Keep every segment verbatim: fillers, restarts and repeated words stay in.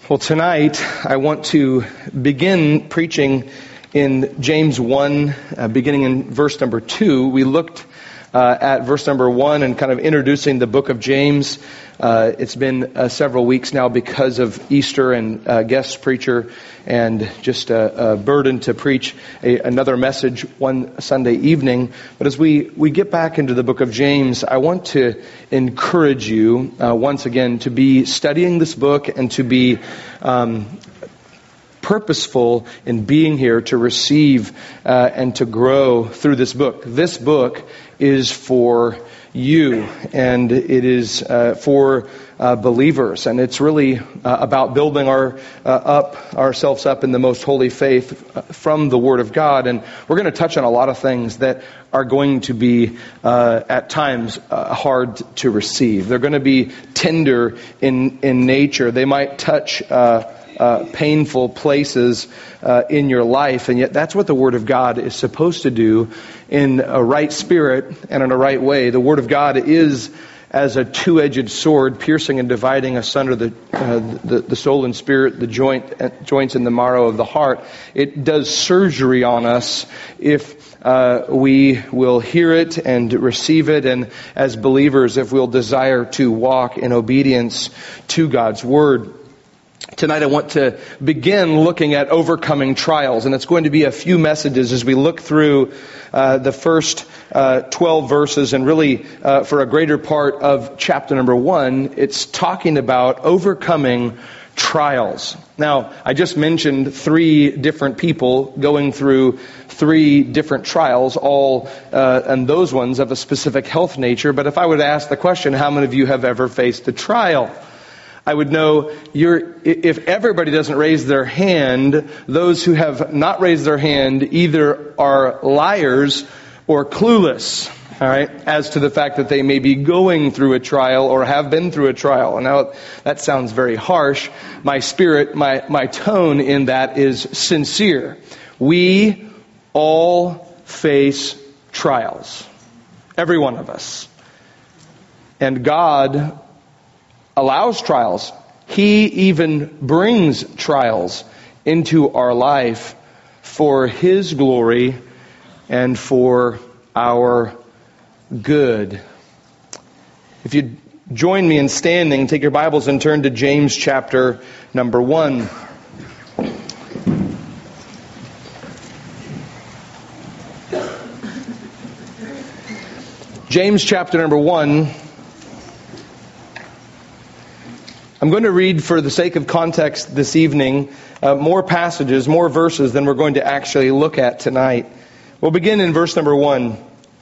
Well, tonight I want to begin preaching in James one, uh, beginning in verse number two. We looked uh, at verse number one and kind of introducing the book of James. Uh, it's been uh, several weeks now because of Easter and uh, guest preacher, and just a, a burden to preach a, another message one Sunday evening. But as we, we get back into the book of James, I want to encourage you uh, once again to be studying this book and to be um, purposeful in being here to receive uh, and to grow through this book. This book is for you, and it is uh, for uh, believers, and it's really uh, about building our uh, up ourselves up in the most holy faith uh, from the Word of God. And we're going to touch on a lot of things that are going to be uh, at times uh, hard to receive. They're going to be tender in in nature. They might touch Uh, Uh, painful places uh, in your life, and yet that's what the Word of God is supposed to do in a right spirit and in a right way. The Word of God is as a two-edged sword, piercing and dividing asunder the uh, the, the soul and spirit, the joint uh, joints and the marrow of the heart. It does surgery on us if uh, we will hear it and receive it, and as believers, if we'll desire to walk in obedience to God's Word. Tonight I want to begin looking at overcoming trials, and it's going to be a few messages as we look through uh, the first uh, twelve verses, and really uh, for a greater part of chapter number one, it's talking about overcoming trials. Now, I just mentioned three different people going through three different trials, all uh, and those ones of a specific health nature, but if I would ask the question, how many of you have ever faced a trial? I would know you're, if everybody doesn't raise their hand, those who have not raised their hand either are liars or clueless, all right, as to the fact that they may be going through a trial or have been through a trial. And now that sounds very harsh. My spirit, my, my tone in that is sincere. We all face trials. Every one of us. And God allows trials. He even brings trials into our life for His glory and for our good. If you join me in standing, take your Bibles and turn to James chapter number one. James chapter number one. I'm going to read, for the sake of context this evening, uh, more passages, more verses than we're going to actually look at tonight. We'll begin in verse number one.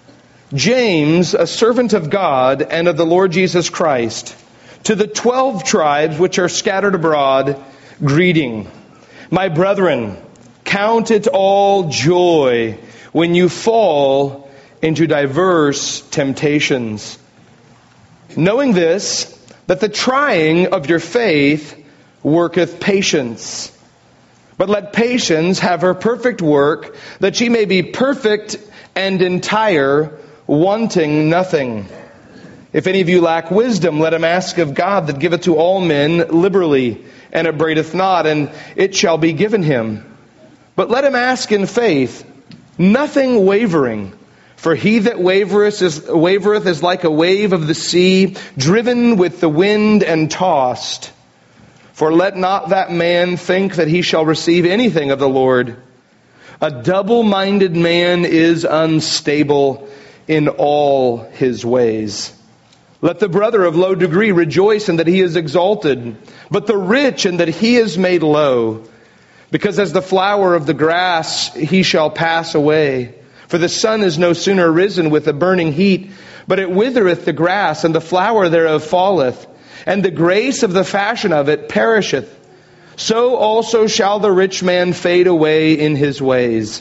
James, a servant of God and of the Lord Jesus Christ, to the twelve tribes which are scattered abroad, greeting. My brethren, count it all joy when you fall into diverse temptations, knowing this, that the trying of your faith worketh patience. But let patience have her perfect work, that she may be perfect and entire, wanting nothing. If any of you lack wisdom, let him ask of God, that giveth to all men liberally, and upbraideth not, and it shall be given him. But let him ask in faith, nothing wavering. For he that wavereth is, wavereth is like a wave of the sea, driven with the wind and tossed. For let not that man think that he shall receive anything of the Lord. A double-minded man is unstable in all his ways. Let the brother of low degree rejoice in that he is exalted, but the rich in that he is made low. Because as the flower of the grass he shall pass away. For the sun is no sooner risen with a burning heat, but it withereth the grass, and the flower thereof falleth, and the grace of the fashion of it perisheth. So also shall the rich man fade away in his ways.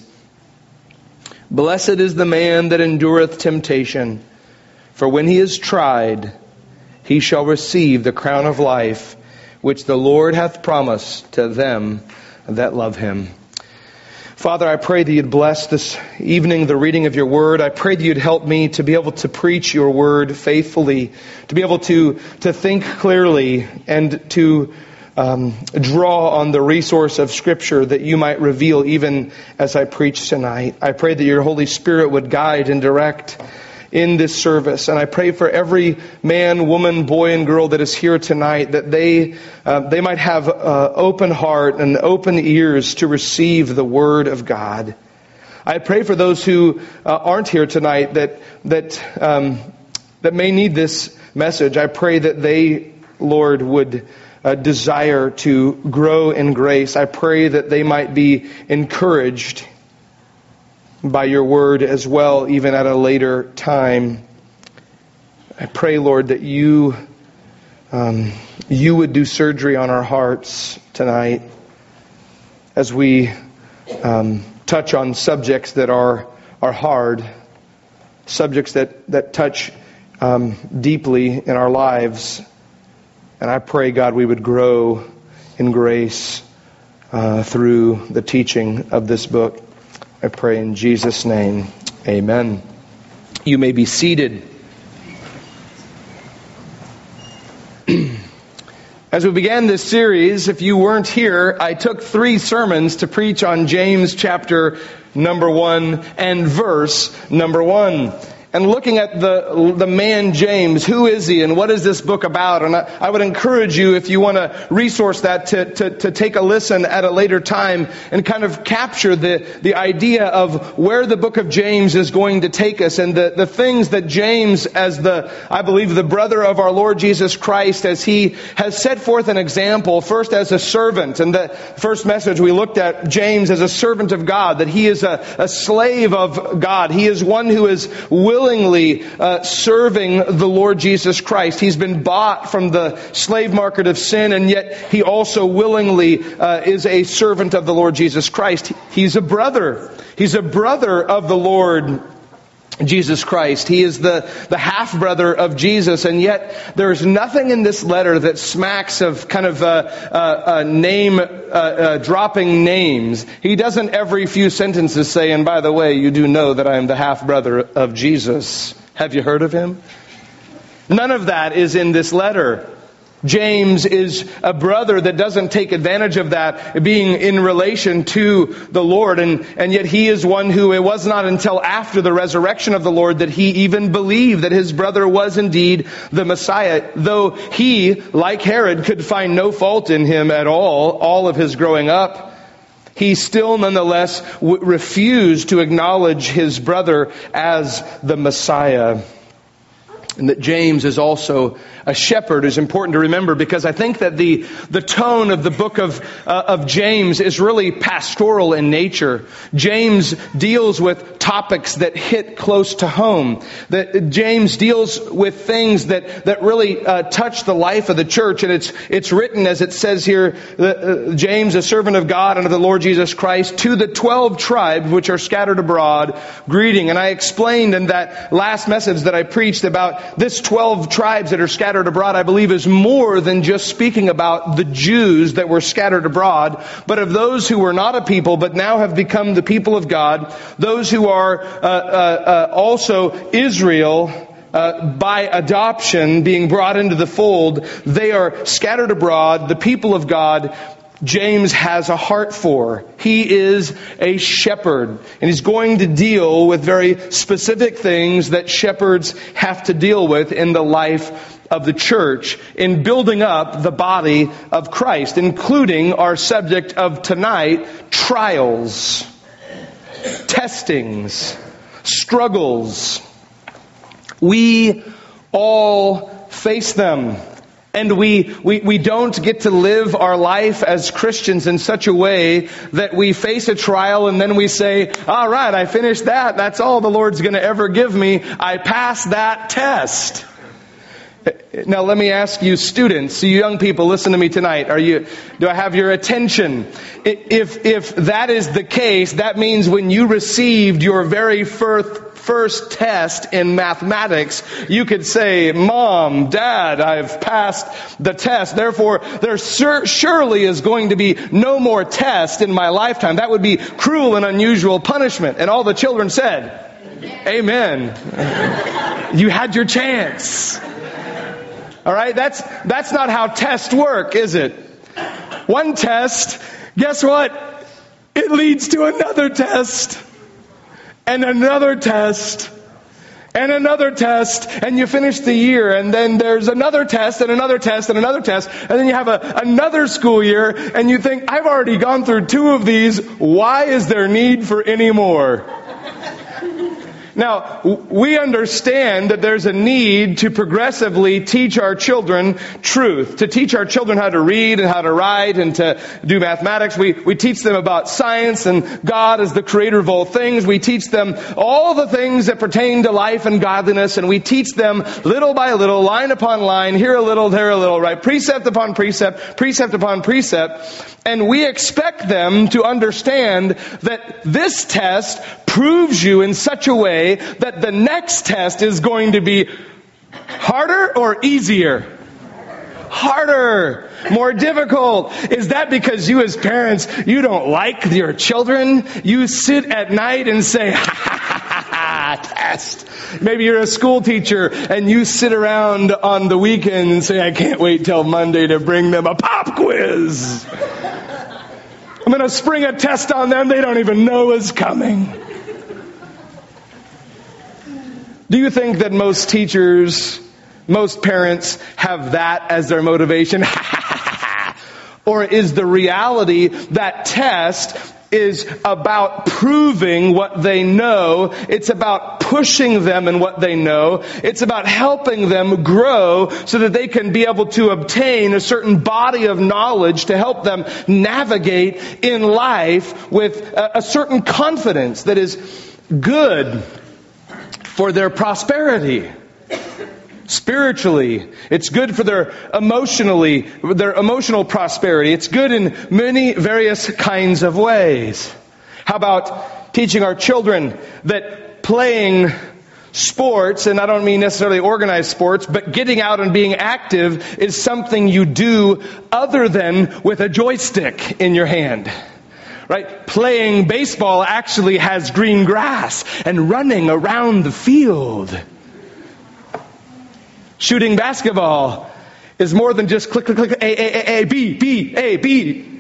Blessed is the man that endureth temptation, for when he is tried, he shall receive the crown of life, which the Lord hath promised to them that love him. Father, I pray that you'd bless this evening the reading of your word. I pray that you'd help me to be able to preach your word faithfully, to be able to, to think clearly, and to um, draw on the resource of Scripture that you might reveal even as I preach tonight. I pray that your Holy Spirit would guide and direct in this service. And I pray for every man, woman, boy, and girl that is here tonight, that they uh, they might have uh, open heart and open ears to receive the Word of God. I pray for those who uh, aren't here tonight that that um, that may need this message. I pray that they, Lord, would uh, desire to grow in grace. I pray that they might be encouraged by your word as well, even at a later time. I pray, Lord, that you um, you would do surgery on our hearts tonight as we um, touch on subjects that are are hard, subjects that that touch um, deeply in our lives. And I pray, God, we would grow in grace uh, through the teaching of this book. I pray in Jesus' name, amen. You may be seated. As we began this series, if you weren't here, I took three sermons to preach on James chapter number one and verse number one. And looking at the the man James, who is he and what is this book about? And I, I would encourage you, if you want to resource that, to, to, to take a listen at a later time and kind of capture the, the idea of where the book of James is going to take us and the, the things that James, as the, I believe, the brother of our Lord Jesus Christ, as he has set forth an example, first as a servant. And the first message we looked at James as a servant of God, that he is a, a slave of God. He is one who is willing willingly uh, serving the Lord Jesus Christ. He's been bought from the slave market of sin, and yet he also willingly uh, is a servant of the Lord Jesus Christ. He's a brother. He's a brother of the Lord Jesus Christ. He is the, the half-brother of Jesus, and yet there's nothing in this letter that smacks of kind of uh, uh, uh, name, uh, uh, dropping names. He doesn't every few sentences say, and by the way, you do know that I am the half-brother of Jesus. Have you heard of him? None of that is in this letter. James is a brother that doesn't take advantage of that being in relation to the Lord. And, and yet he is one who, it was not until after the resurrection of the Lord that he even believed that his brother was indeed the Messiah. Though he, like Herod, could find no fault in him at all, all of his growing up, he still nonetheless w- refused to acknowledge his brother as the Messiah. And that James is also a shepherd is important to remember, because I think that the the tone of the book of uh, of James is really pastoral in nature. James deals with topics that hit close to home. That James deals with things that that really uh, touch the life of the church, and it's it's written as it says here, uh, James, a servant of God and of the Lord Jesus Christ, to the twelve tribes which are scattered abroad, greeting. And I explained in that last message that I preached about this twelve tribes that are scattered abroad, I believe, is more than just speaking about the Jews that were scattered abroad, but of those who were not a people but now have become the people of God, those who are uh, uh, uh, also Israel uh, by adoption, being brought into the fold. They are scattered abroad, the people of God. James has a heart for. He is a shepherd, and he's going to deal with very specific things that shepherds have to deal with in the life of the church in building up the body of Christ, including our subject of tonight, trials, testings, struggles. We all face them. And we, we, we don't get to live our life as Christians in such a way that we face a trial and then we say, all right, I finished that. That's all the Lord's going to ever give me. I passed that test. Now let me ask you students, you young people, listen to me tonight. Are you, do I have your attention? If, if that is the case, that means when you received your very first first test in mathematics, you could say, Mom, Dad, I've passed the test. Therefore, there sur- surely is going to be no more test in my lifetime. That would be cruel and unusual punishment. And all the children said, Amen. Amen. You had your chance. All right, that's that's not how tests work, is it? one test, guess what? It leads to another test, and another test, and another test, and you finish the year, and then there's another test, and another test, and another test, and then you have a, another school year, and you think, I've already gone through two of these, why is there need for any more? Now, we understand that there's a need to progressively teach our children truth, to teach our children how to read and how to write and to do mathematics. We, we teach them about science and God as the creator of all things. We teach them all the things that pertain to life and godliness, and we teach them little by little, line upon line, here a little, there a little, right? Precept upon precept, precept upon precept. And we expect them to understand that this test proves you in such a way that the next test is going to be harder or easier? Harder, more difficult. Is that because you as parents, you don't like your children? You sit at night and say, ha ha ha ha, test. Maybe you're a school teacher and you sit around on the weekend and say, I can't wait till Monday to bring them a pop quiz. I'm going to spring a test on them they don't even know is coming. Do you think that most teachers, most parents have that as their motivation? Or is the reality that test is about proving what they know? It's about pushing them in what they know. It's about helping them grow so that they can be able to obtain a certain body of knowledge to help them navigate in life with a, a certain confidence that is good for their prosperity. Spiritually, it's good for their emotionally, their emotional prosperity. It's good in many various kinds of ways. How about teaching our children that playing sports, and I don't mean necessarily organized sports, but getting out and being active is something you do other than with a joystick in your hand. Right? Playing baseball actually has green grass and running around the field. Shooting basketball is more than just click, click, click, A, A, A, A, B, B, A, B.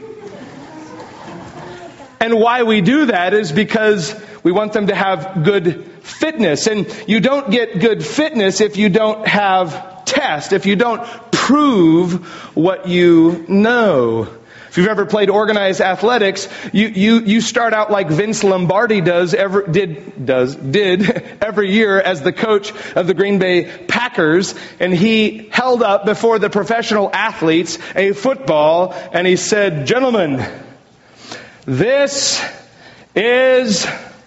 And why we do that is because we want them to have good fitness. And you don't get good fitness if you don't have test, if you don't prove what you know. If you've ever played organized athletics, you, you, you start out like Vince Lombardi does every, did, does, did every year as the coach of the Green Bay Packers. And he held up before the professional athletes a football and he said, gentlemen, this is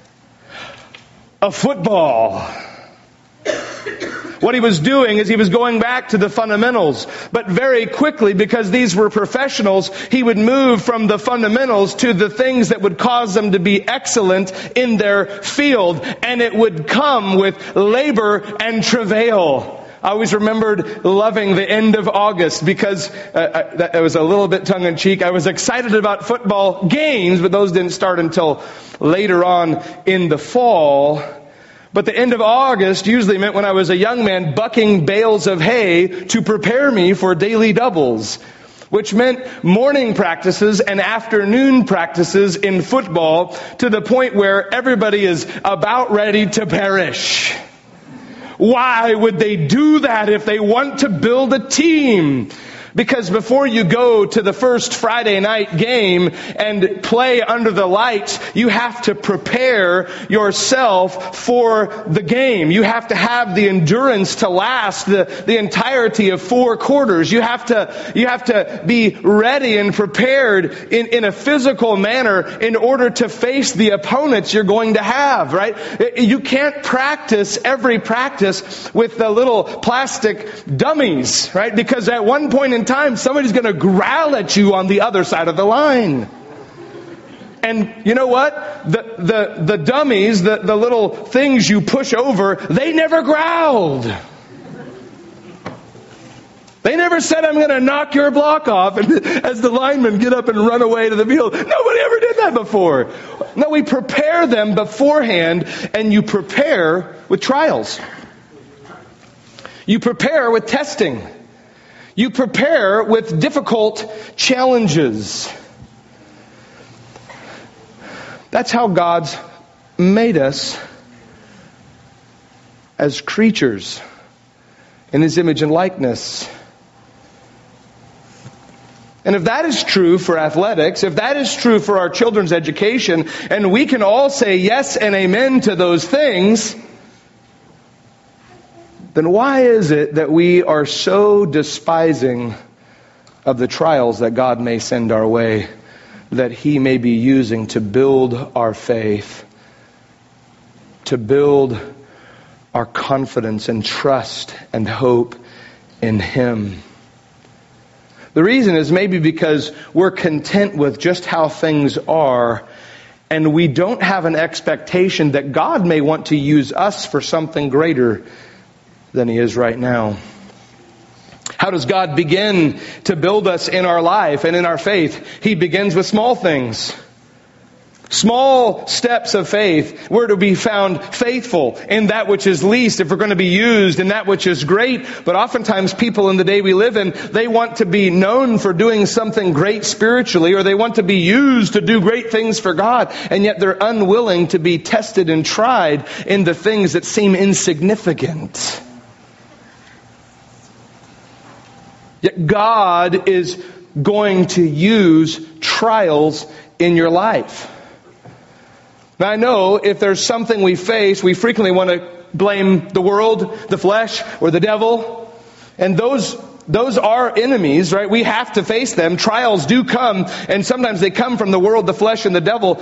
a football. What he was doing is he was going back to the fundamentals. But very quickly, because these were professionals, he would move from the fundamentals to the things that would cause them to be excellent in their field. And it would come with labor and travail. I always remembered loving the end of August because uh, I, that was a little bit tongue-in-cheek. I was excited about football games, but those didn't start until later on in the fall. But the end of August usually meant when I was a young man bucking bales of hay to prepare me for daily doubles, which meant morning practices and afternoon practices in football to the point where everybody is about ready to perish. Why would they do that if they want to build a team? Because before you go to the first Friday night game and play under the lights, you have to prepare yourself for the game. You have to have the endurance to last the, the entirety of four quarters. You have to, you have to be ready and prepared in, in a physical manner in order to face the opponents you're going to have, right? You can't practice every practice with the little plastic dummies, right? Because at one point in time, somebody's going to growl at you on the other side of the line. And you know what? The the the dummies, the, the little things you push over, they never growled. They never said, I'm going to knock your block off, and as the linemen get up and run away to the field. Nobody ever did that before. No, we prepare them beforehand, and you prepare with trials. You prepare with testing. You prepare with difficult challenges. That's how God's made us as creatures in His image and likeness. And if that is true for athletics, if that is true for our children's education, and we can all say yes and amen to those things, then why is it that we are so despising of the trials that God may send our way, that He may be using to build our faith, to build our confidence and trust and hope in Him? The reason is maybe because we're content with just how things are, and we don't have an expectation that God may want to use us for something greater than He is right now. How does God begin to build us in our life and in our faith? He begins with small things. Small steps of faith. We're to be found faithful in that which is least if we're going to be used in that which is great. But oftentimes people in the day we live in, they want to be known for doing something great spiritually, or they want to be used to do great things for God. And yet they're unwilling to be tested and tried in the things that seem insignificant. Yet God is going to use trials in your life. Now I know if there's something we face, we frequently want to blame the world, the flesh, or the devil. And those those are enemies, right? We have to face them. Trials do come, and sometimes they come from the world, the flesh, and the devil.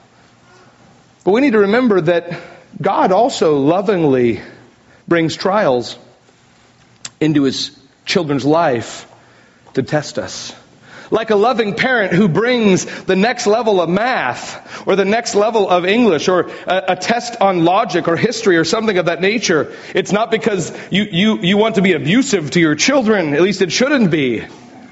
But we need to remember that God also lovingly brings trials into His children's life to test us. Like a loving parent who brings the next level of math or the next level of English or a, a test on logic or history or something of that nature. It's not because you, you, you want to be abusive to your children. At least it shouldn't be.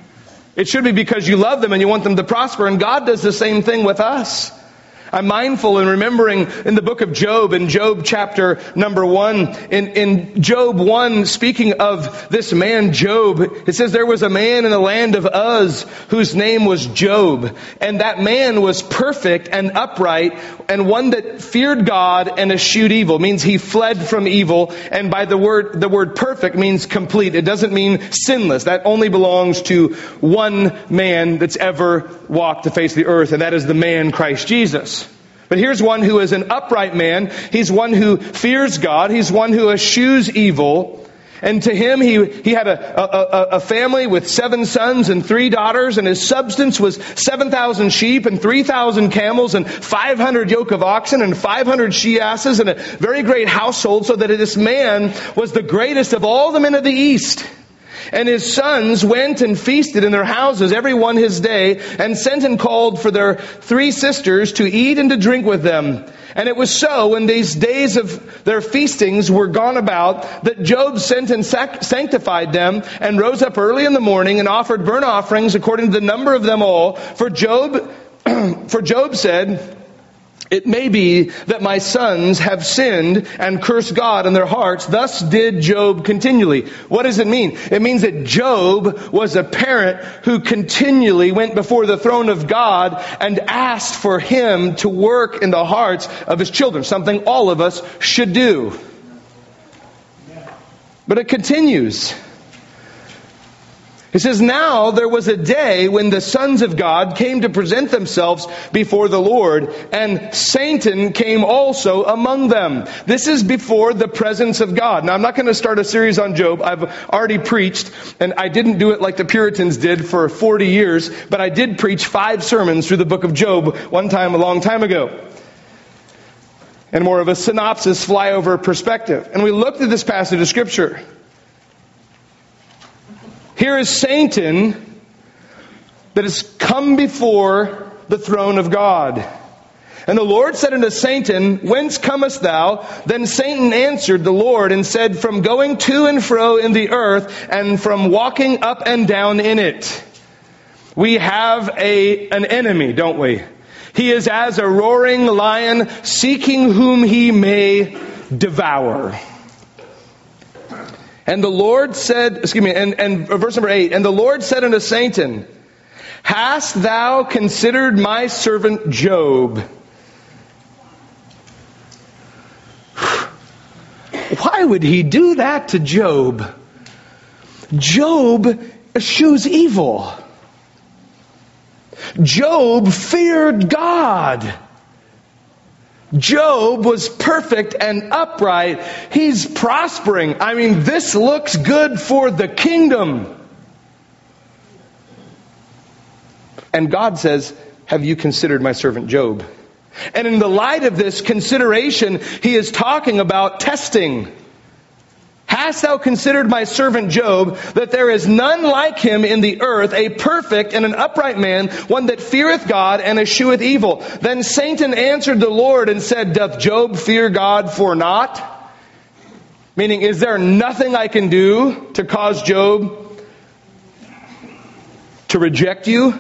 It should be because you love them and you want them to prosper. And God does the same thing with us. I'm mindful in remembering in the book of Job, in Job chapter number one, in, in Job one, speaking of this man Job, it says there was a man in the land of Uz whose name was Job. And that man was perfect and upright and one that feared God and eschewed evil. It means he fled from evil. And by the word, the word perfect means complete. It doesn't mean sinless. That only belongs to one man that's ever walked the face of the earth, and that is the man Christ Jesus. But here's one who is an upright man. He's one who fears God. He's one who eschews evil. And to him, he, he had a, a, a family with seven sons and three daughters, and his substance was seven thousand sheep and three thousand camels and five hundred yoke of oxen and five hundred she-asses and a very great household, so that this man was the greatest of all the men of the East. And his sons went and feasted in their houses, every one his day, and sent and called for their three sisters to eat and to drink with them. And it was so, when these days of their feastings were gone about, that Job sent and sac- sanctified them, and rose up early in the morning, and offered burnt offerings according to the number of them all. For Job, for Job said, "It may be that my sons have sinned and cursed God in their hearts." Thus did Job continually. What does it mean? It means that Job was a parent who continually went before the throne of God and asked for Him to work in the hearts of his children. Something all of us should do. But it continues. It says, "Now there was a day when the sons of God came to present themselves before the Lord, and Satan came also among them." This is before the presence of God. Now, I'm not going to start a series on Job. I've already preached, and I didn't do it like the Puritans did for forty years, but I did preach five sermons through the book of Job one time a long time ago. And more of a synopsis, flyover perspective. And we looked at this passage of Scripture. Here is Satan that has come before the throne of God. And the Lord said unto Satan, "Whence comest thou?" Then Satan answered the Lord and said, "From going to and fro in the earth, and from walking up and down in it." We have a an enemy, don't we? He is as a roaring lion, seeking whom he may devour. And the Lord said, excuse me, and, and verse number eight, and the Lord said unto Satan, hast thou considered my servant Job? Why would he do that to Job? Job eschews evil. Job feared God. Job was perfect and upright. He's prospering. I mean, this looks good for the kingdom. And God says, have you considered my servant Job? And in the light of this consideration, he is talking about testing. Hast thou considered my servant Job, that there is none like him in the earth, a perfect and an upright man, one that feareth God and escheweth evil? Then Satan answered the Lord and said, doth Job fear God for naught? Meaning, is there nothing I can do to cause Job to reject you?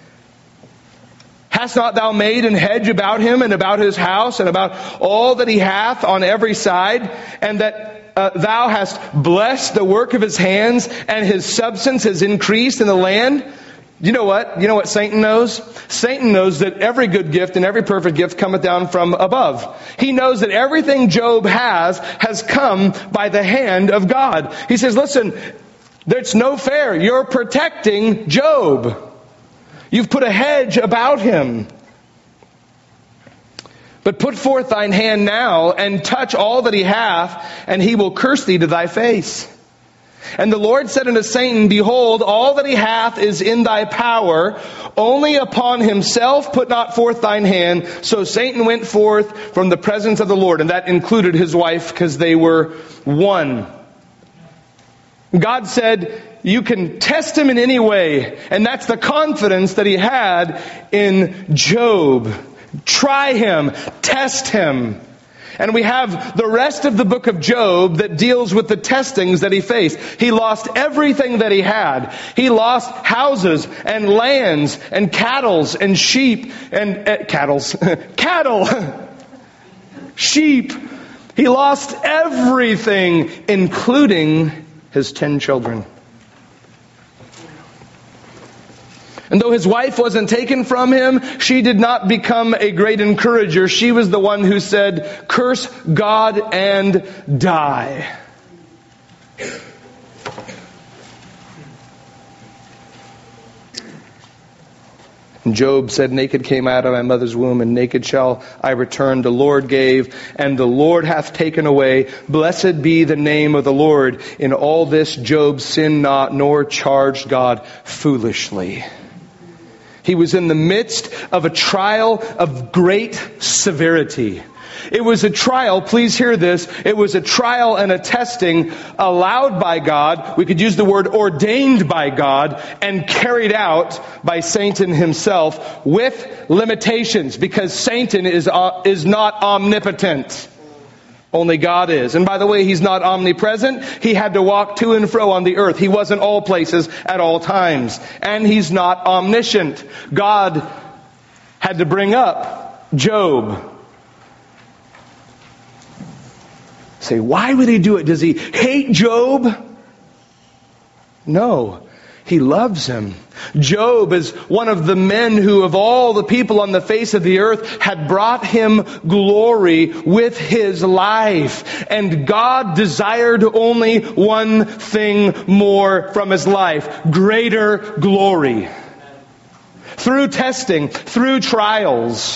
Hast not thou made an hedge about him and about his house and about all that he hath on every side, and that Uh, thou hast blessed the work of his hands, and his substance has increased in the land? You know what? You know what Satan knows? Satan knows that every good gift and every perfect gift cometh down from above. He knows that everything Job has, has come by the hand of God. He says, listen, there's no fair. You're protecting Job. You've put a hedge about him. But put forth thine hand now, and touch all that he hath, and he will curse thee to thy face. And the Lord said unto Satan, behold, all that he hath is in thy power, only upon himself put not forth thine hand. So Satan went forth from the presence of the Lord, and that included his wife, because they were one. God said, you can test him in any way, and that's the confidence that he had in Job. Try him, test him. And we have the rest of the book of Job that deals with the testings that he faced. He lost everything that he had. He lost houses and lands and cattle and sheep and uh, cattles, cattle, sheep. He lost everything, including his ten children. And though his wife wasn't taken from him, she did not become a great encourager. She was the one who said, curse God and die. And Job said, naked came out of my mother's womb, and naked shall I return. The Lord gave, and the Lord hath taken away. Blessed be the name of the Lord. In all this Job sinned not, nor charged God foolishly. He was in the midst of a trial of great severity. It was a trial, please hear this, it was a trial and a testing allowed by God, we could use the word ordained by God, and carried out by Satan himself with limitations, because Satan is, uh, is not omnipotent. Only God is. And by the way, he's not omnipresent. He had to walk to and fro on the earth. He was in all places at all times. And he's not omniscient. God had to bring up Job. Say, why would he do it? Does he hate Job? No. He loves him. Job is one of the men who, of all the people on the face of the earth, had brought him glory with his life. And God desired only one thing more from his life: greater glory. Through testing, through trials.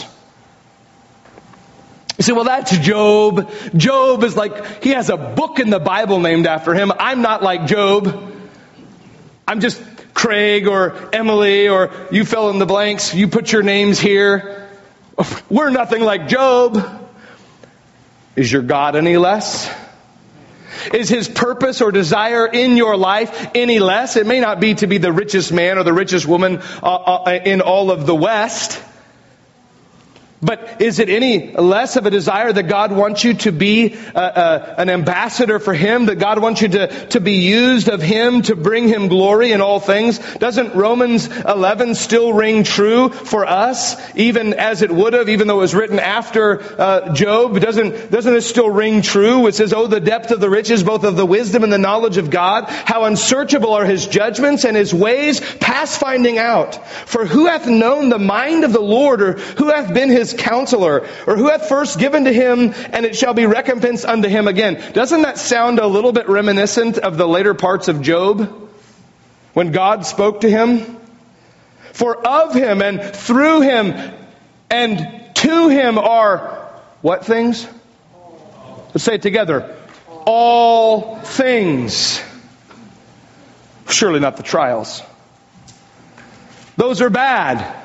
You say, well, that's Job. Job is like, he has a book in the Bible named after him. I'm not like Job. I'm just Craig or Emily, or you fill in the blanks. You put your names here. We're nothing like Job. Is your God any less? Is his purpose or desire in your life any less? It may not be to be the richest man or the richest woman uh, uh, in all of the West. But is it any less of a desire that God wants you to be uh, uh, an ambassador for Him? That God wants you to, to be used of Him to bring Him glory in all things? Doesn't Romans eleven still ring true for us, even as it would have, even though it was written after uh, Job? Doesn't, doesn't it still ring true? It says, "Oh, the depth of the riches, both of the wisdom and the knowledge of God. How unsearchable are His judgments and His ways past finding out. For who hath known the mind of the Lord, or who hath been His counselor, or who hath first given to Him, and it shall be recompensed unto him again?" Doesn't that sound a little bit reminiscent of the later parts of Job, when God spoke to him? "For of Him and through Him and to Him are" what things? Let's say it together. All things. Surely not the trials. Those are bad.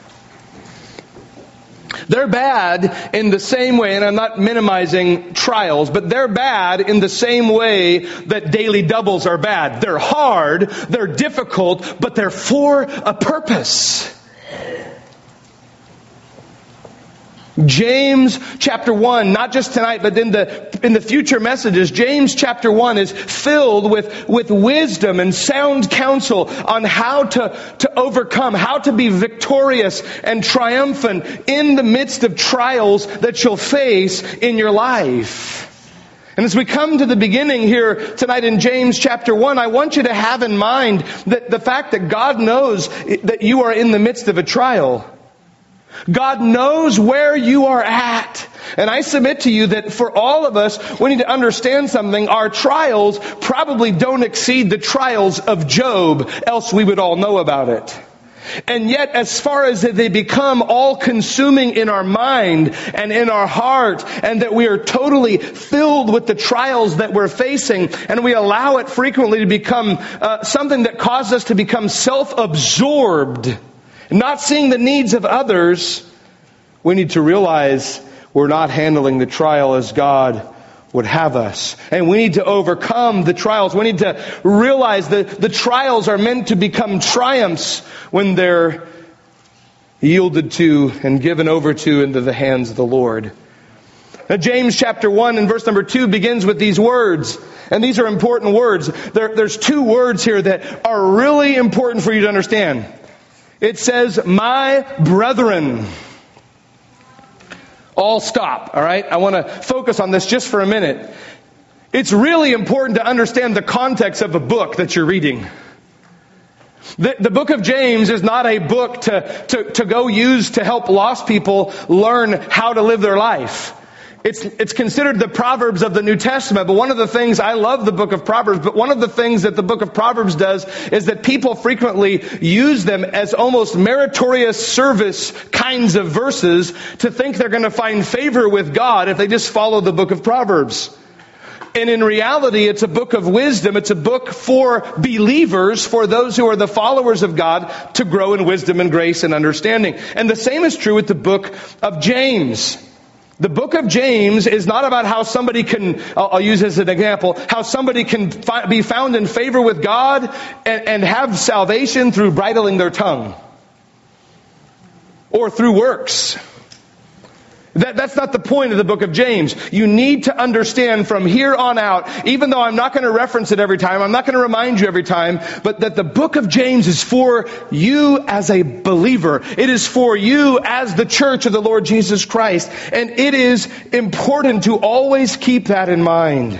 They're bad in the same way, and I'm not minimizing trials, but they're bad in the same way that daily doubles are bad. They're hard, they're difficult, but they're for a purpose. James chapter one, not just tonight, but in the in the future messages, James chapter one is filled with, with wisdom and sound counsel on how to, to overcome, how to be victorious and triumphant in the midst of trials that you'll face in your life. And as we come to the beginning here tonight in James chapter one, I want you to have in mind that the fact that God knows that you are in the midst of a trial. God knows where you are at. And I submit to you that for all of us, we need to understand something. Our trials probably don't exceed the trials of Job, else we would all know about it. And yet, as far as that they become all-consuming in our mind and in our heart, and that we are totally filled with the trials that we're facing, and we allow it frequently to become uh, something that causes us to become self-absorbed, not seeing the needs of others, we need to realize we're not handling the trial as God would have us. And we need to overcome the trials. We need to realize that the trials are meant to become triumphs when they're yielded to and given over to into the hands of the Lord. Now, James chapter one and verse number two begins with these words. And these are important words. There, there's two words here that are really important for you to understand. It says, "my brethren." All stop, all right? I want to focus on this just for a minute. It's really important to understand the context of a book that you're reading. The, the book of James is not a book to, to, to go use to help lost people learn how to live their life. It's, it's considered the Proverbs of the New Testament, but one of the things, I love the book of Proverbs, but one of the things that the book of Proverbs does is that people frequently use them as almost meritorious service kinds of verses to think they're going to find favor with God if they just follow the book of Proverbs. And in reality, it's a book of wisdom. It's a book for believers, for those who are the followers of God, to grow in wisdom and grace and understanding. And the same is true with the book of James. The book of James is not about how somebody can, I'll, I'll use as an example, how somebody can fi- be found in favor with God and, and have salvation through bridling their tongue. Or through works. That, that's not the point of the book of James. You need to understand from here on out, even though I'm not going to reference it every time, I'm not going to remind you every time, but that the book of James is for you as a believer. It is for you as the church of the Lord Jesus Christ. And it is important to always keep that in mind.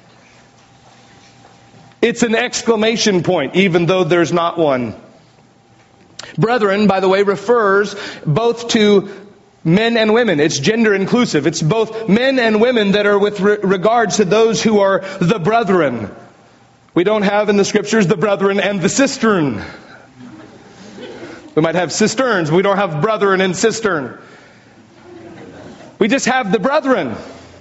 It's an exclamation point, even though there's not one. Brethren, by the way, refers both to men and women. It's gender inclusive. It's both men and women that are with re- regards to those who are the brethren. We don't have in the scriptures the brethren and the cistern. We might have cisterns, but we don't have brethren and cistern. We just have the brethren.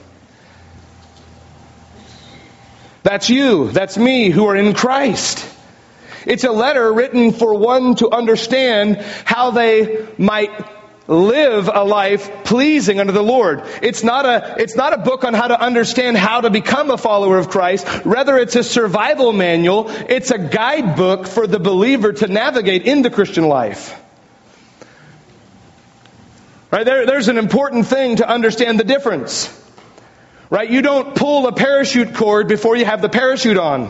That's you. That's me who are in Christ. It's a letter written for one to understand how they might live a life pleasing unto the Lord. It's not a, it's not a book on how to understand how to become a follower of Christ. Rather, it's a survival manual. It's a guidebook for the believer to navigate in the Christian life. Right? There, there's an important thing to understand the difference. Right? You don't pull a parachute cord before you have the parachute on.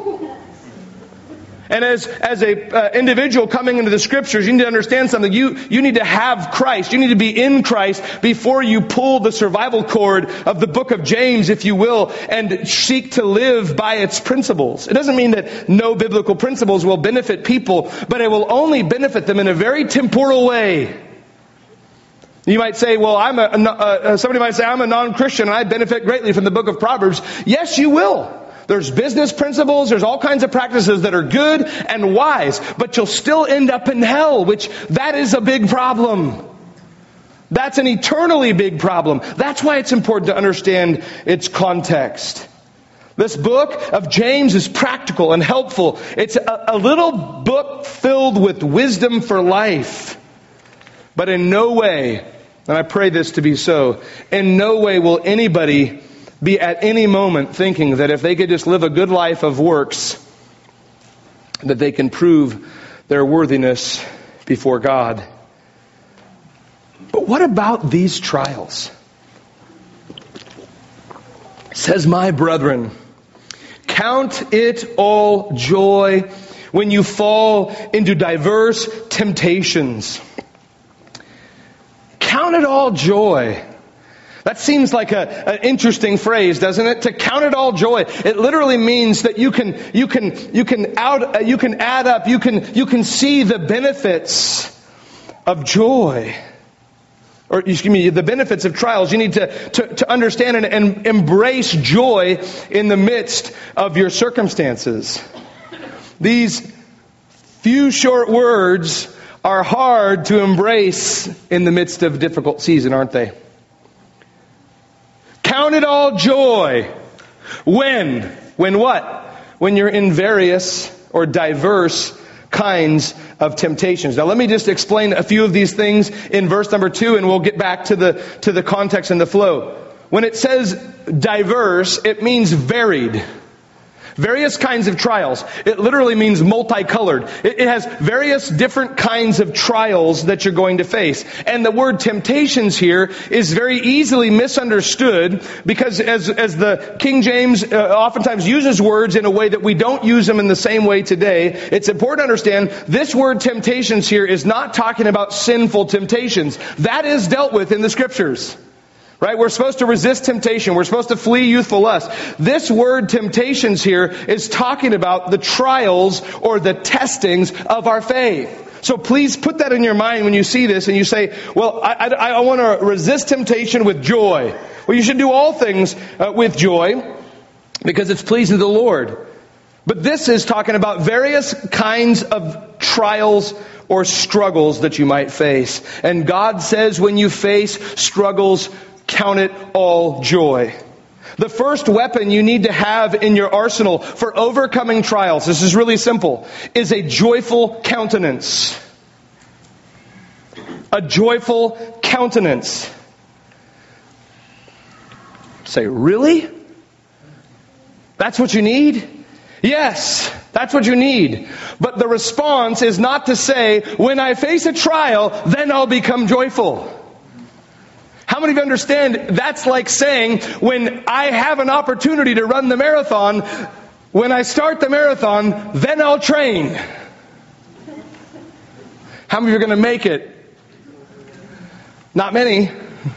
And as as a uh, individual coming into the Scriptures, you need to understand something. You you need to have Christ. You need to be in Christ before you pull the survival cord of the book of James, if you will, and seek to live by its principles. It doesn't mean that no biblical principles will benefit people, but it will only benefit them in a very temporal way. You might say, well, I'm a, a uh, somebody might say, I'm a non-Christian and I benefit greatly from the book of Proverbs. Yes, you will. There's business principles, there's all kinds of practices that are good and wise, but you'll still end up in hell, which that is a big problem. That's an eternally big problem. That's why it's important to understand its context. This book of James is practical and helpful. It's a, a little book filled with wisdom for life. But in no way, and I pray this to be so, in no way will anybody be at any moment thinking that if they could just live a good life of works, that they can prove their worthiness before God. But what about these trials? It says, my brethren, count it all joy when you fall into diverse temptations. Count it all joy. That seems like a, an interesting phrase, doesn't it? To count it all joy. It literally means that you can, you can, you can out, uh, you can add up, you can, you can see the benefits of joy. Or, excuse me, the benefits of trials. You need to, to, to understand and, and embrace joy in the midst of your circumstances. These few short words are hard to embrace in the midst of a difficult season, aren't they? Count it all joy. When? When what? When you're in various or diverse kinds of temptations. Now let me just explain a few of these things in verse number two, and we'll get back to the to the context and the flow. When it says diverse, it means varied. Various kinds of trials. It literally means multicolored. It, it has various different kinds of trials that you're going to face. And the word temptations here is very easily misunderstood because as, as the King James uh, oftentimes uses words in a way that we don't use them in the same way today, it's important to understand this word temptations here is not talking about sinful temptations. That is dealt with in the Scriptures. Right? We're supposed to resist temptation. We're supposed to flee youthful lust. This word temptations here is talking about the trials or the testings of our faith. So please put that in your mind when you see this and you say, well, I, I, I want to resist temptation with joy. Well, you should do all things uh, with joy because it's pleasing to the Lord. But this is talking about various kinds of trials or struggles that you might face. And God says when you face struggles, count it all joy. The first weapon you need to have in your arsenal for overcoming trials, this is really simple, is a joyful countenance. A joyful countenance. Say, really? That's what you need? Yes, that's what you need. But the response is not to say, when I face a trial, then I'll become joyful. How many of you understand that's like saying, when I have an opportunity to run the marathon, when I start the marathon, then I'll train. How many of you are going to make it? Not many.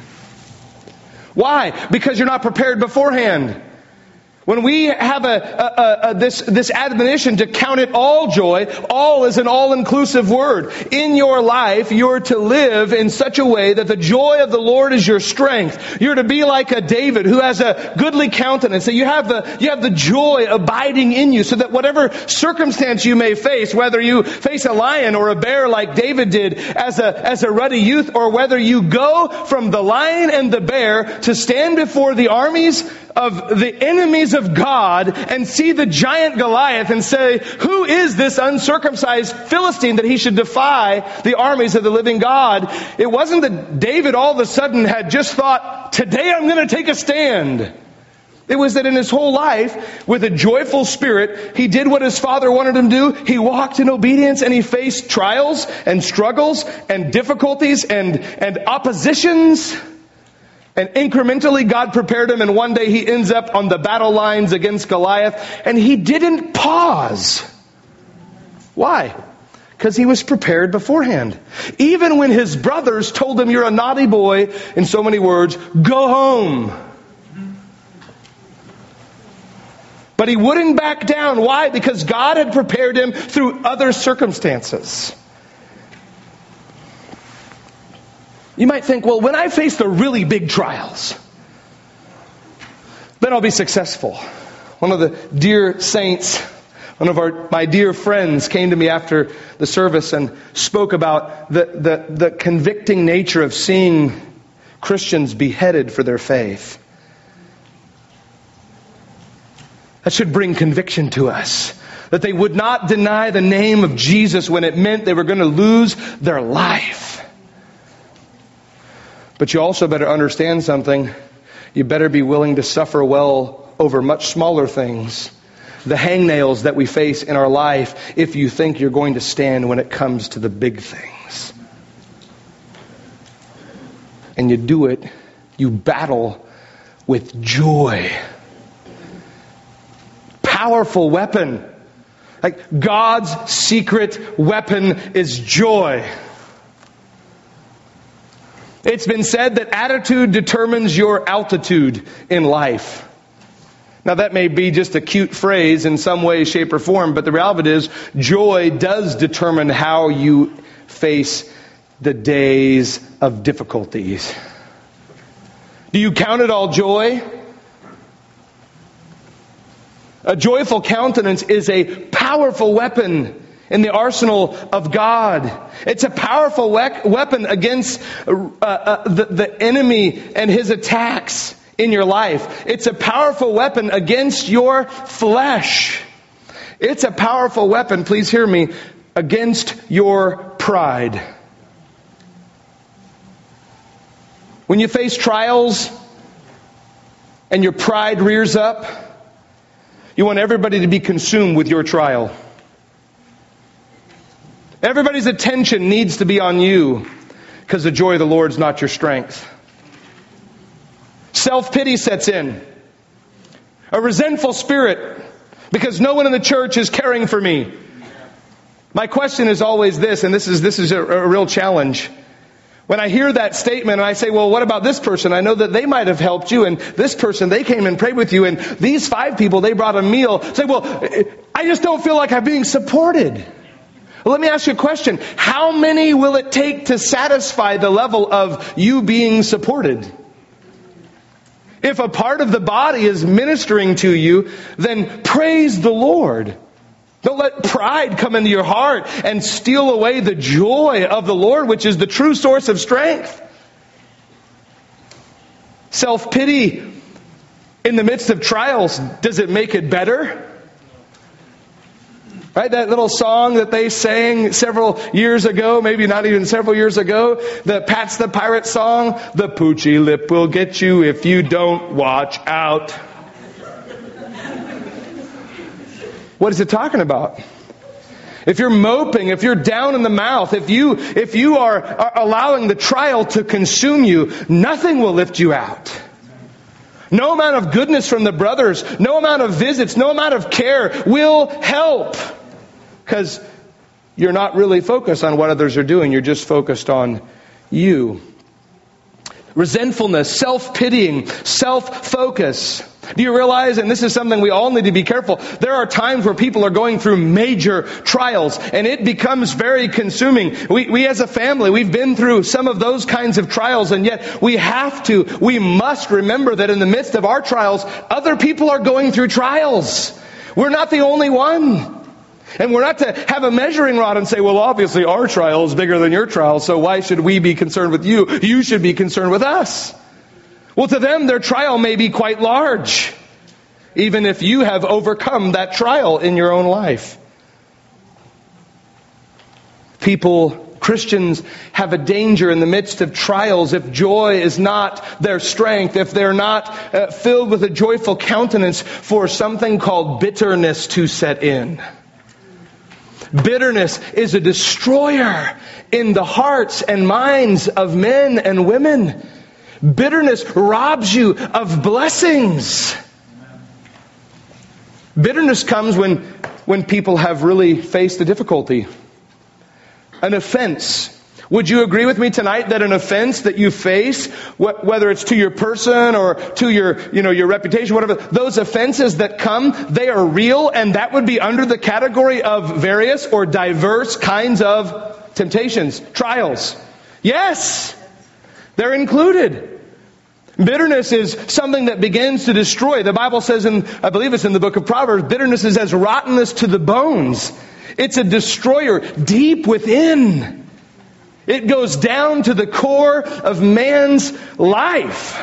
Why? Because you're not prepared beforehand. When we have a, a, a, a this this admonition to count it all joy, all is an all-inclusive word. In your life, you're to live in such a way that the joy of the Lord is your strength. You're to be like a David who has a goodly countenance. That you have the you have the joy abiding in you, so that whatever circumstance you may face, whether you face a lion or a bear like David did as a as a ruddy youth, or whether you go from the lion and the bear to stand before the armies of the enemies of God and see the giant Goliath and say, who is this uncircumcised Philistine that he should defy the armies of the living God? It wasn't that David all of a sudden had just thought, today I'm going to take a stand. It was that in his whole life, with a joyful spirit, he did what his Father wanted him to do. He walked in obedience and he faced trials and struggles and difficulties and, and oppositions. And incrementally God prepared him, and one day he ends up on the battle lines against Goliath, and he didn't pause. Why? Because he was prepared beforehand. Even when his brothers told him, "You're a naughty boy," in so many words, "Go home." But he wouldn't back down. Why? Because God had prepared him through other circumstances. You might think, well, when I face the really big trials, then I'll be successful. One of the dear saints, one of our my dear friends came to me after the service and spoke about the, the, the convicting nature of seeing Christians beheaded for their faith. That should bring conviction to us. That they would not deny the name of Jesus when it meant they were going to lose their life. But you also better understand something. You better be willing to suffer well over much smaller things. The hangnails that we face in our life, if you think you're going to stand when it comes to the big things. And you do it, you battle with joy. Powerful weapon. Like God's secret weapon is joy. It's been said that attitude determines your altitude in life. Now that may be just a cute phrase in some way, shape, or form, but the reality is joy does determine how you face the days of difficulties. Do you count it all joy? A joyful countenance is a powerful weapon in the arsenal of God. It's a powerful we- weapon against uh, uh, the, the enemy and his attacks in your life. It's a powerful weapon against your flesh. It's a powerful weapon, please hear me, against your pride. When you face trials and your pride rears up, you want everybody to be consumed with your trial. Everybody's attention needs to be on you because the joy of the Lord is not your strength. Self-pity sets in. A resentful spirit because no one in the church is caring for me. My question is always this, and this is this is a, a real challenge. When I hear that statement and I say, well, what about this person? I know that they might have helped you, and this person, they came and prayed with you, and these five people, they brought a meal. Say, well, I just don't feel like I'm being supported. Well, let me ask you a question. How many will it take to satisfy the level of you being supported? If a part of the body is ministering to you, then praise the Lord. Don't let pride come into your heart and steal away the joy of the Lord, which is the true source of strength. Self-pity in the midst of trials, does it make it better? Right, that little song that they sang several years ago, maybe not even several years ago, the Pat's the Pirate song, the poochy lip will get you if you don't watch out. What is it talking about? If you're moping, if you're down in the mouth, if you if you are, are allowing the trial to consume you, nothing will lift you out. No amount of goodness from the brothers, no amount of visits, no amount of care will help. Because you're not really focused on what others are doing. You're just focused on you. Resentfulness, self-pitying, self-focus. Do you realize, and this is something we all need to be careful, there are times where people are going through major trials and it becomes very consuming. We, we as a family, we've been through some of those kinds of trials, and yet we have to, we must remember that in the midst of our trials, other people are going through trials. We're not the only one. And we're not to have a measuring rod and say, well, obviously our trial is bigger than your trial, so why should we be concerned with you? You should be concerned with us. Well, to them, their trial may be quite large, even if you have overcome that trial in your own life. People Christians have a danger in the midst of trials if joy is not their strength, if they're not uh, filled with a joyful countenance, for something called bitterness to set in. Bitterness is a destroyer in the hearts and minds of men and women. Bitterness robs you of blessings. Bitterness comes when, when people have really faced a difficulty, an offense. Would you agree with me tonight that an offense that you face, wh- whether it's to your person or to your, you know, your reputation, whatever, those offenses that come, they are real, and that would be under the category of various or diverse kinds of temptations, trials. Yes, they're included. Bitterness is something that begins to destroy. The Bible says in, I believe it's in the book of Proverbs, bitterness is as rottenness to the bones. It's a destroyer deep within. It goes down to the core of man's life.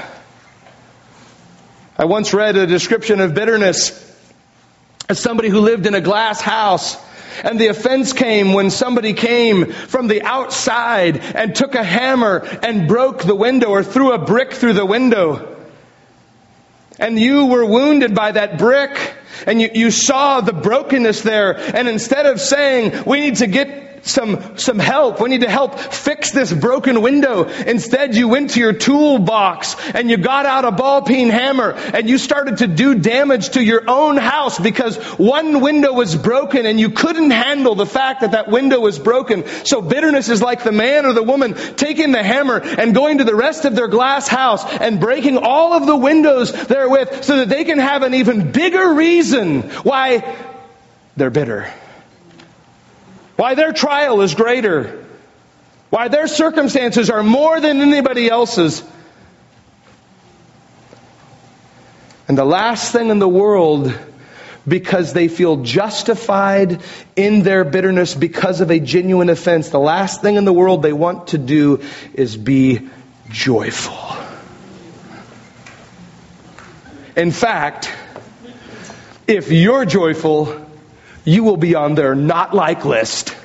I once read a description of bitterness as somebody who lived in a glass house. And the offense came when somebody came from the outside and took a hammer and broke the window or threw a brick through the window. And you were wounded by that brick, and you, you saw the brokenness there. And instead of saying, we need to get some some help, we need to help fix this broken window, instead you went to your toolbox and you got out a ball peen hammer and you started to do damage to your own house because one window was broken and you couldn't handle the fact that that window was broken. So bitterness is like the man or the woman taking the hammer and going to the rest of their glass house and breaking all of the windows therewith so that they can have an even bigger reason why they're bitter. Why their trial is greater. Why their circumstances are more than anybody else's. And the last thing in the world, because they feel justified in their bitterness because of a genuine offense, the last thing in the world they want to do is be joyful. In fact, if you're joyful, you will be on their not like list.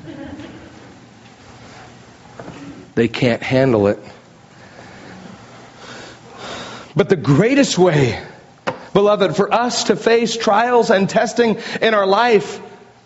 They can't handle it. But the greatest way, beloved, for us to face trials and testing in our life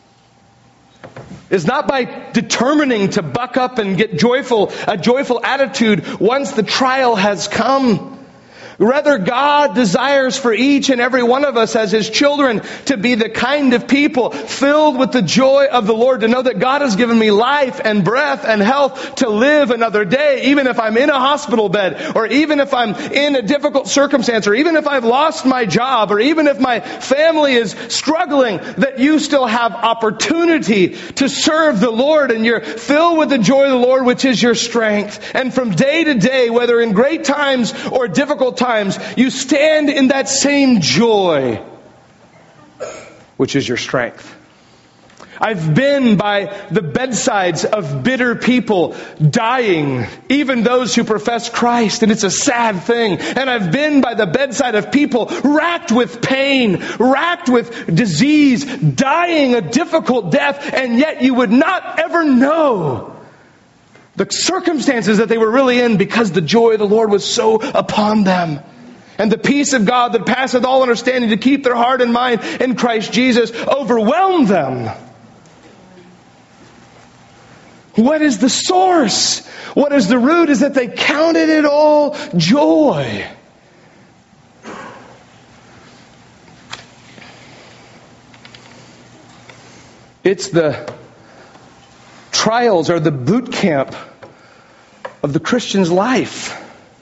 is not by determining to buck up and get joyful, a joyful attitude once the trial has come. Rather, God desires for each and every one of us as His children to be the kind of people filled with the joy of the Lord, to know that God has given me life and breath and health to live another day, even if I'm in a hospital bed, or even if I'm in a difficult circumstance, or even if I've lost my job, or even if my family is struggling, that you still have opportunity to serve the Lord, and you're filled with the joy of the Lord, which is your strength. And from day to day, whether in great times or difficult times, Times, you stand in that same joy, which is your strength. I've been by the bedsides of bitter people dying, even those who profess Christ, and it's a sad thing. And I've been by the bedside of people racked with pain, racked with disease, dying a difficult death, and yet you would not ever know the circumstances that they were really in because the joy of the Lord was so upon them. And the peace of God that passeth all understanding to keep their heart and mind in Christ Jesus overwhelmed them. What is the source? What is the root? Is that they counted it all joy. It's the trials or the boot camp of the Christian's life.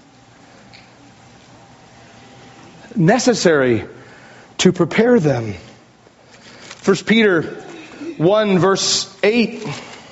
Necessary to prepare them. First Peter one verse eight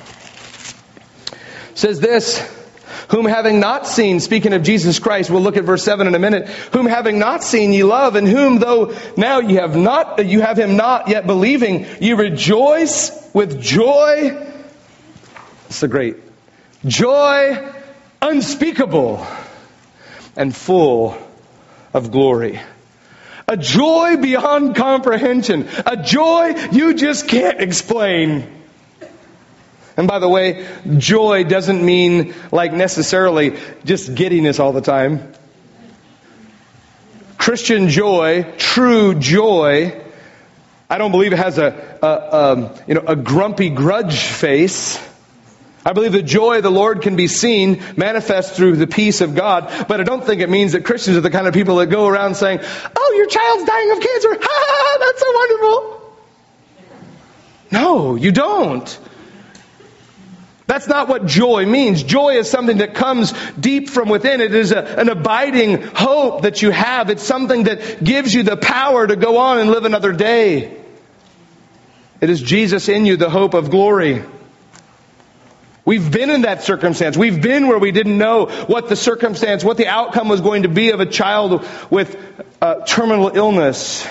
says this, whom having not seen, speaking of Jesus Christ, we'll look at verse seven in a minute, whom having not seen ye love, and whom though now you have not, you have him not yet believing, you rejoice with joy. It's a great joy unspeakable and full of glory. A joy beyond comprehension. A joy you just can't explain. And by the way, joy doesn't mean like necessarily just giddiness all the time. Christian joy, true joy, I don't believe it has a, a um, you know, a grumpy grudge face. I believe the joy of the Lord can be seen, manifest through the peace of God. But I don't think it means that Christians are the kind of people that go around saying, "Oh, your child's dying of cancer. Ha ha, that's so wonderful." No, you don't. That's not what joy means. Joy is something that comes deep from within. It is a, an abiding hope that you have. It's something that gives you the power to go on and live another day. It is Jesus in you, the hope of glory. We've been in that circumstance. We've been where we didn't know what the circumstance, what the outcome was going to be of a child with uh, terminal illness.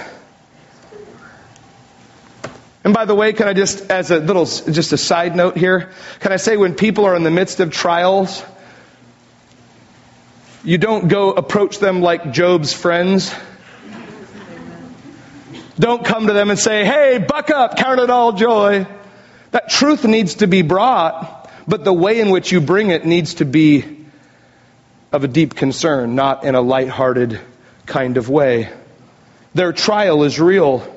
And by the way, can I just, as a little, just a side note here, can I say when people are in the midst of trials, you don't go approach them like Job's friends. Don't come to them and say, "Hey, buck up, count it all joy." That truth needs to be brought, but the way in which you bring it needs to be of a deep concern, not in a lighthearted kind of way. Their trial is real.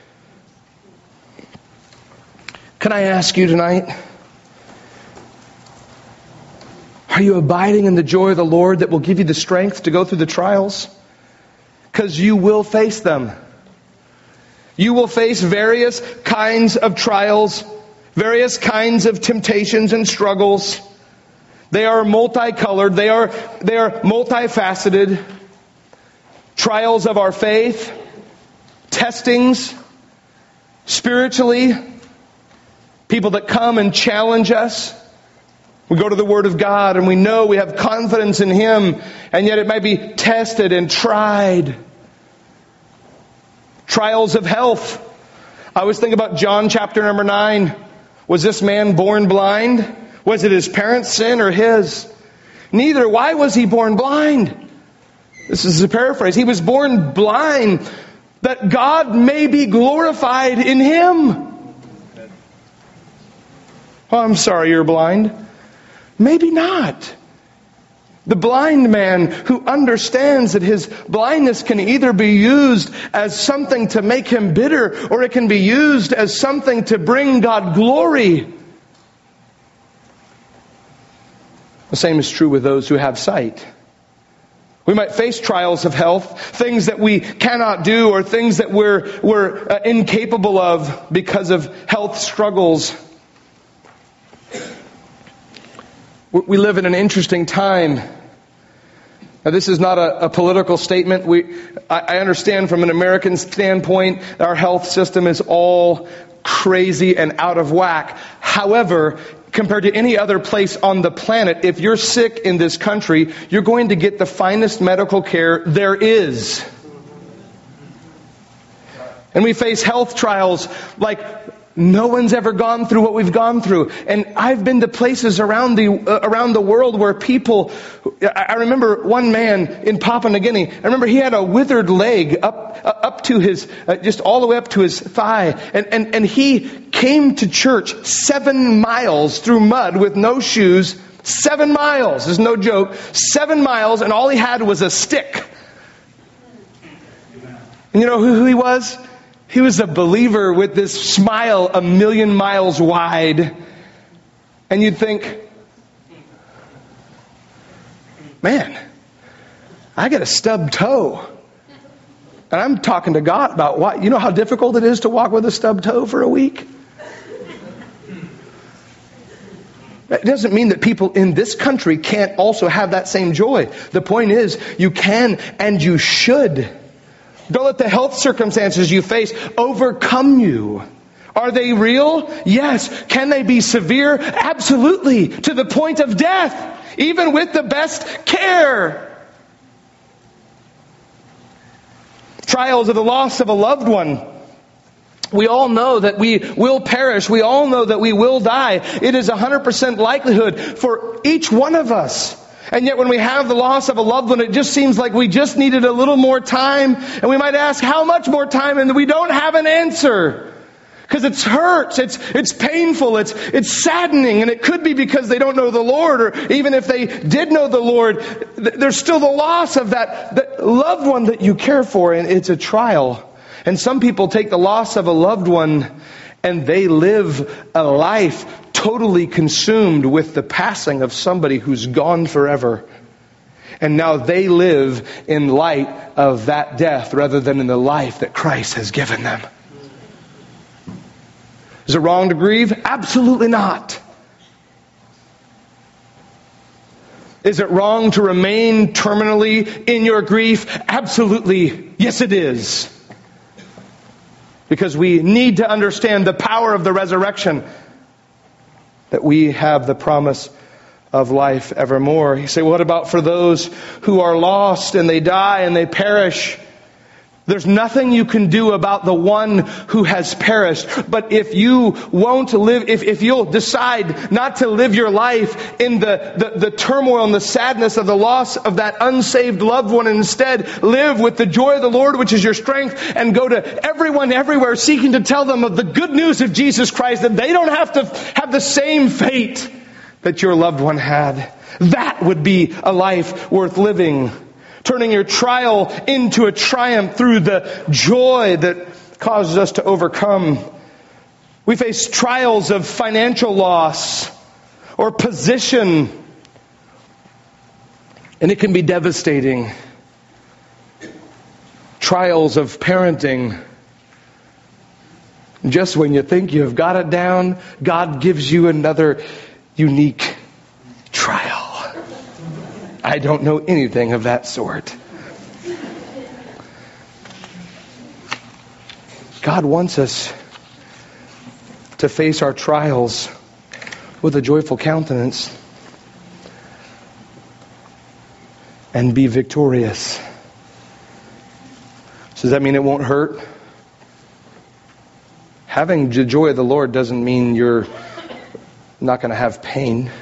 Can I ask you tonight, are you abiding in the joy of the Lord that will give you the strength to go through the trials? Because you will face them. You will face various kinds of trials, various kinds of temptations and struggles. They are multicolored. They are, they are multifaceted. Trials of our faith, testings, spiritually, people that come and challenge us. We go to the Word of God and we know we have confidence in Him, and yet it might be tested and tried. Trials of health. I always think about John chapter number nine. Was this man born blind? Was it his parents' sin or his? Neither. Why was he born blind? This is a paraphrase. He was born blind that God may be glorified in him. Oh, I'm sorry you're blind. Maybe not. The blind man who understands that his blindness can either be used as something to make him bitter, or it can be used as something to bring God glory. The same is true with those who have sight. We might face trials of health, things that we cannot do or things that we're, we're uh, incapable of because of health struggles. We live in an interesting time. Now, this is not a, a political statement. We, I, I understand from an American standpoint, our health system is all crazy and out of whack. However, compared to any other place on the planet, if you're sick in this country, you're going to get the finest medical care there is. And we face health trials like no one's ever gone through what we've gone through. And I've been to places around the uh, around the world where people, I remember one man in Papua New Guinea, I remember he had a withered leg up uh, up to his, uh, just all the way up to his thigh. And, and, and he came to church seven miles through mud with no shoes. Seven miles, there's no joke. Seven miles, and all he had was a stick. And you know who, who he was? He was a believer with this smile a million miles wide. And you'd think, man, I got a stubbed toe. And I'm talking to God about what, you know how difficult it is to walk with a stubbed toe for a week? It doesn't mean that people in this country can't also have that same joy. The point is, you can and you should. Don't let the health circumstances you face overcome you. Are they real? Yes. Can they be severe? Absolutely. To the point of death. Even with the best care. Trials of the loss of a loved one. We all know that we will perish. We all know that we will die. It is a one hundred percent likelihood for each one of us. And yet when we have the loss of a loved one, it just seems like we just needed a little more time. And we might ask, how much more time? And we don't have an answer. Because it's hurts, it's it's painful, it's it's saddening, and it could be because they don't know the Lord, or even if they did know the Lord, th- there's still the loss of that, that loved one that you care for, and it's a trial. And some people take the loss of a loved one and they live a life totally consumed with the passing of somebody who's gone forever. And now they live in light of that death rather than in the life that Christ has given them. Is it wrong to grieve? Absolutely not. Is it wrong to remain terminally in your grief? Absolutely. Yes, it is. Because we need to understand the power of the resurrection, that we have the promise of life evermore. You say, what about for those who are lost and they die and they perish? There's nothing you can do about the one who has perished. But if you won't live, if, if you'll decide not to live your life in the, the, the turmoil and the sadness of the loss of that unsaved loved one, and instead live with the joy of the Lord, which is your strength, and go to everyone everywhere seeking to tell them of the good news of Jesus Christ, that they don't have to have the same fate that your loved one had. That would be a life worth living. Turning your trial into a triumph through the joy that causes us to overcome. We face trials of financial loss or position, and it can be devastating. Trials of parenting. Just when you think you've got it down, God gives you another unique trial. I don't know anything of that sort. God wants us to face our trials with a joyful countenance and be victorious. So does that mean it won't hurt? Having the joy of the Lord doesn't mean you're not going to have pain.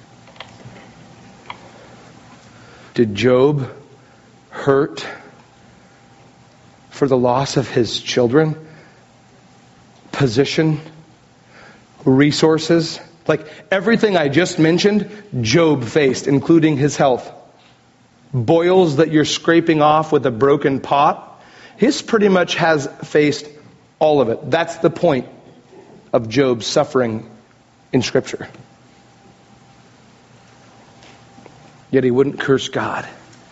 Did Job hurt for the loss of his children, position, resources? Like everything I just mentioned, Job faced, including his health. Boils that you're scraping off with a broken pot, his pretty much has faced all of it. That's the point of Job's suffering in Scripture. Yet he wouldn't curse God.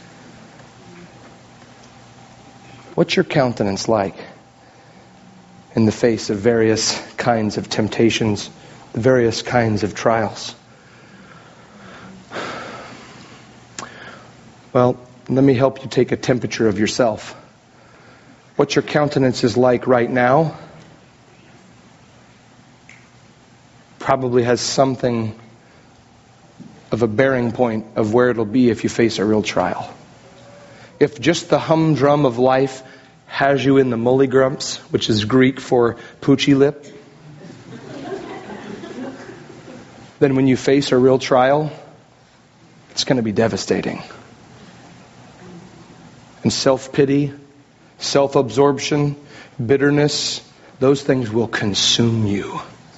What's your countenance like in the face of various kinds of temptations, various kinds of trials? Well, let me help you take a temperature of yourself. What your countenance is like right now probably has something of a bearing point of where it'll be if you face a real trial. If just the humdrum of life has you in the mullygrumps, which is Greek for poochy lip, then when you face a real trial, it's going to be devastating. And self-pity, self-absorption, bitterness, those things will consume you.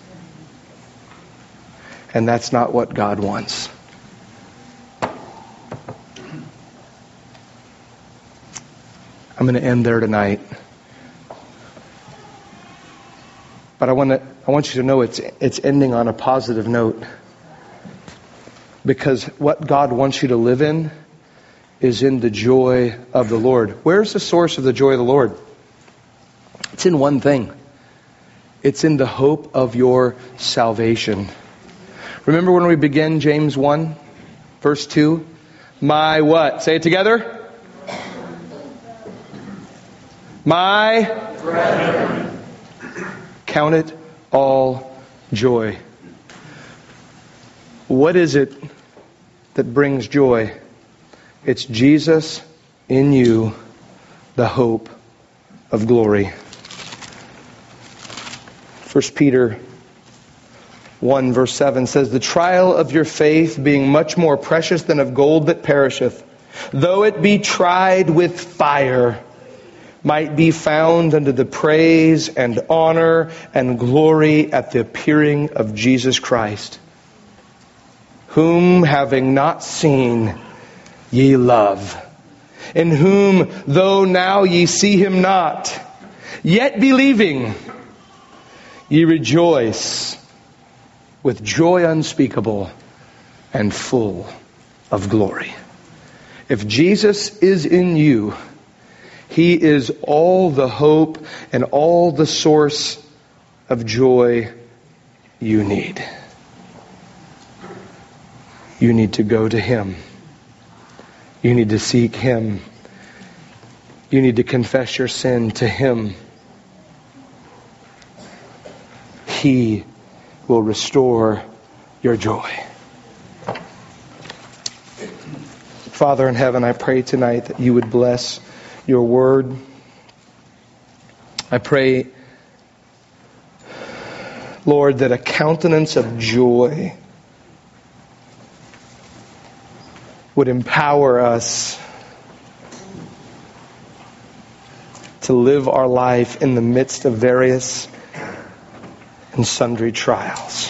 And that's not what God wants. I'm going to end there tonight. But I want to I want you to know it's it's ending on a positive note. Because what God wants you to live in is in the joy of the Lord. Where's the source of the joy of the Lord? It's in one thing. It's in the hope of your salvation. Remember when we began James one, verse two? My what? Say it together. My brethren, count it all joy. What is it that brings joy? It's Jesus in you, the hope of glory. First Peter one verse seven says, the trial of your faith being much more precious than of gold that perisheth, though it be tried with fire, might be found unto the praise and honor and glory at the appearing of Jesus Christ, whom having not seen ye love, in whom though now ye see him not, yet believing ye rejoice with joy unspeakable and full of glory. If Jesus is in you, He is all the hope and all the source of joy you need. You need to go to Him. You need to seek Him. You need to confess your sin to Him. He will restore your joy. Father in heaven, I pray tonight that you would bless your word. I pray, Lord, that a countenance of joy would empower us to live our life in the midst of various and sundry trials.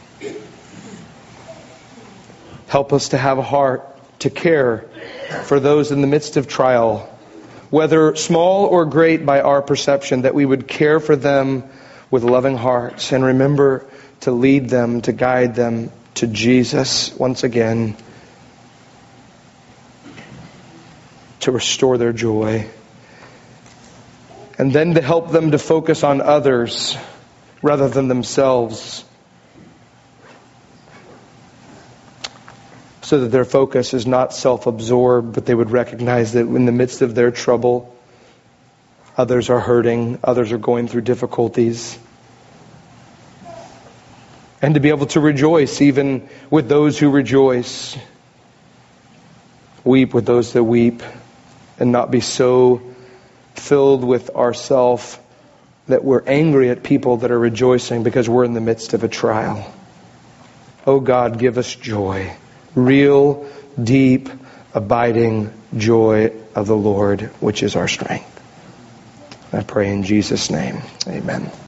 Help us to have a heart to care for those in the midst of trial, whether small or great by our perception, that we would care for them with loving hearts and remember to lead them, to guide them to Jesus once again, to restore their joy, and then to help them to focus on others rather than themselves, so that their focus is not self-absorbed, but they would recognize that in the midst of their trouble, others are hurting, others are going through difficulties. And to be able to rejoice even with those who rejoice. Weep with those that weep, and not be so filled with ourself that we're angry at people that are rejoicing because we're in the midst of a trial. Oh God, give us joy. Real, deep, abiding joy of the Lord, which is our strength. I pray in Jesus' name. Amen.